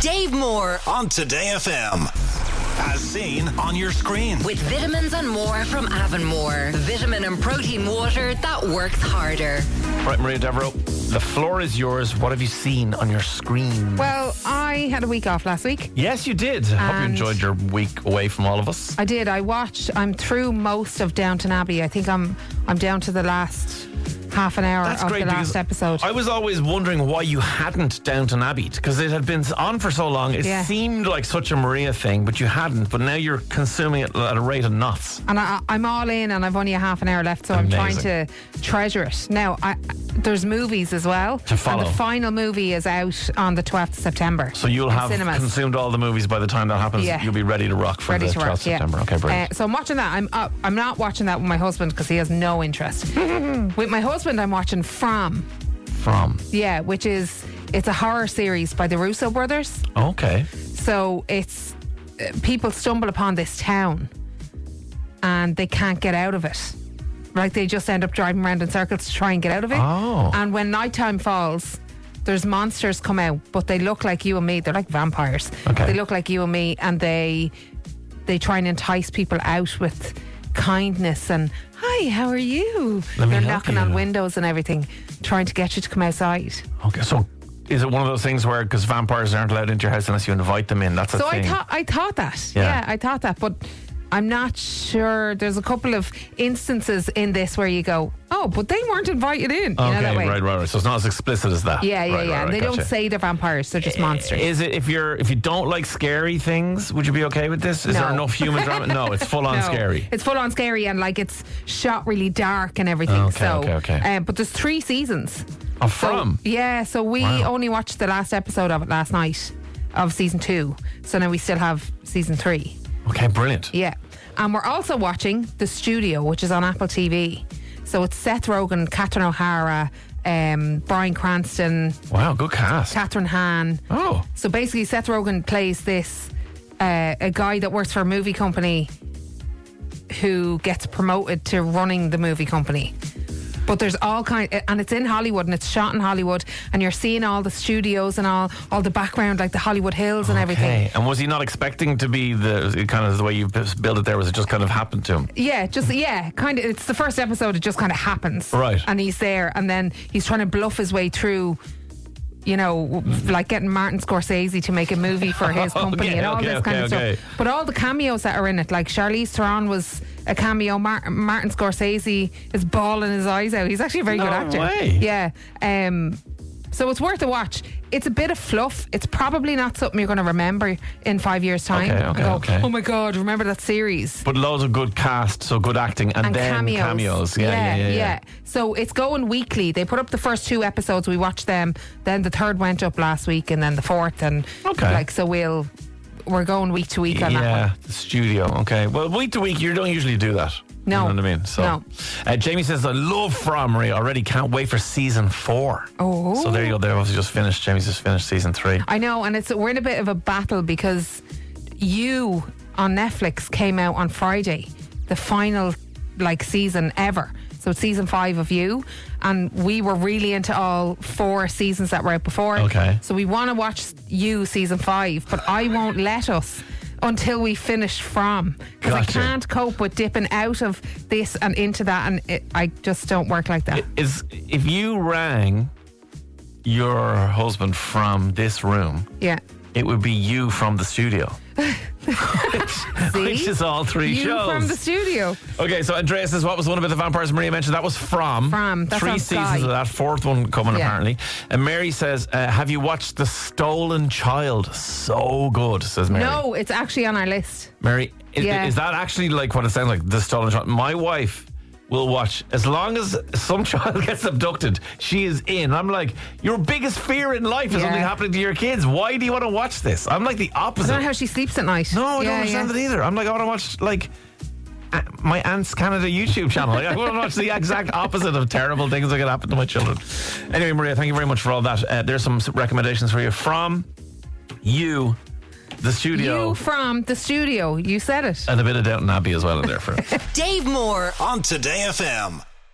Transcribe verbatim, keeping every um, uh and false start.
Dave Moore on Today F M. As seen on your screen. with vitamins and more from Avonmore. Vitamin and protein water that works harder. Right, Maria Devereaux, the floor is yours. What have you seen on your screen? Well, I had a week off last week. Yes, you did. I hope you And- enjoyed your week away from all of us. I did. I watched. I'm through most of Downton Abbey. I think I'm. I'm down to the last half an hour That's of great the last because episode. I was always wondering why you hadn't Downton Abbey, because it had been on for so long. It Yeah. seemed like such a Maria thing, but you hadn't. But now you're consuming it at a rate of knots. and I, I'm all in, and I've only a half an hour left, so I'm trying Amazing. to treasure it. Now, I, there's movies as well. To follow. And the final movie is out on the twelfth of September. So you'll in have cinemas. consumed all the movies by the time that happens. Yeah. You'll be ready to rock for Ready the to twelfth work, of September. yeah. Okay, brilliant. Uh, so I'm watching that. I'm uh, I'm not watching that with my husband because he has no interest. With my husband, I'm watching From. From. Yeah, which is it's a horror series by the Russo brothers. Okay. So it's uh, people stumble upon this town and they can't get out of it. Like they just end up driving around in circles to try and get out of it. Oh. And when nighttime falls, there's monsters come out, but they look like you and me. They're like vampires. Okay. They look like you and me, and they they try and entice people out with kindness and hi, how are you? Let me They're help knocking you. on windows and everything, trying to get you to come outside. Okay, so is it one of those things where, because vampires aren't allowed into your house unless you invite them in? That's a So thing. I thought I thought that. Yeah. Yeah. I thought that, but I'm not sure. There's a couple of instances in this where you go, oh, but they weren't invited in. You know Okay, that way. right, right, right. So it's not as explicit as that. Yeah, yeah, Right, yeah. right, and right, they gotcha. don't say they're vampires; they're just monsters. Is it if you're if you don't like scary things? Would you be okay with this? Is No. there enough human drama? No, it's full on No, scary. It's full on scary, and like it's shot really dark and everything. Okay, so, okay, okay. Um, but there's three seasons. Oh, So, From. yeah, so we Wow. only watched the last episode of it last night of season two. So now we still have season three. Okay, brilliant. Yeah. And we're also watching The Studio, which is on Apple T V. So it's Seth Rogen, Catherine O'Hara, um, Bryan Cranston, Wow, good cast. Catherine Hahn. Oh, So basically, Seth Rogen plays this uh, a guy that works for a movie company who gets promoted to running the movie company. But there's all kind, and it's in Hollywood, and it's shot in Hollywood, and you're seeing all the studios and all, all the background, like the Hollywood Hills and everything. okay. And was he not expecting to be the kind of the way you built it there? Was it just kind of happened to him? Yeah, just yeah, kind of. It's the first episode. It just kind of happens, Right. And he's there, and then he's trying to bluff his way through. You know, like getting Martin Scorsese to make a movie for his company Okay, and all okay, this kind okay, of okay. stuff. But all the cameos that are in it, like Charlize Theron was a cameo. Mar- Martin Scorsese is bawling his eyes out. He's actually a very No good actor. way. Yeah. Um, so it's worth a watch. It's a bit of fluff. It's probably not something you're going to remember in five years' time. Okay, and okay, go, okay. oh my God, remember that series? But loads of good cast, so good acting, and, And then cameos. cameos. Yeah, yeah, yeah, yeah. So it's going weekly. They put up the first two episodes. We watched them. Then the third went up last week, and then the fourth. And Okay. like so, we'll we're going week to week on that Yeah, one. the studio. Okay. Well, week to week, you don't usually do that. No. You know what I mean? So, No. uh, Jamie says, I love From, Maria. Already can't wait for season four. Oh. So there you go. They've obviously just finished. Jamie's just finished season three. I know, and it's we're in a bit of a battle because You on Netflix came out on Friday, the final like season ever. So it's season five of You, and we were really into all four seasons that were out before. Okay. So we want to watch You season five, but I won't let us until we finish From, because Gotcha. I can't cope with dipping out of this and into that, and it, I just don't work like that. Is if you rang your husband from this room, yeah. it would be You from the studio. which, See? which is all three You shows. from the studio. Okay, so Andrea says, what was the one about the vampires Maria mentioned? That was From. From, that's Three on seasons Sky. of that, fourth one coming Yeah. apparently. And Mary says, uh, have you watched The Stolen Child? So good, says Mary. No, it's actually on our list. Mary, is, Yeah. is that actually like what it sounds like, The Stolen Child? My wife will watch, as long as some child gets abducted, she is in. I'm like, your biggest fear in life is Yeah. something happening to your kids. Why do you want to watch this? I'm like the I opposite. don't know how she sleeps at night. No, I don't Yeah, understand yeah. it either. I'm like, I want to watch like uh, my Aunt's Canada YouTube channel. Like, I want to watch the exact opposite of terrible things that could happen to my children. Anyway, Maria, thank you very much for all that. Uh, there's some recommendations for you from You, the studio, You from the studio. You said it. and a bit of Downton Abbey as well in there for Dave Moore on Today F M.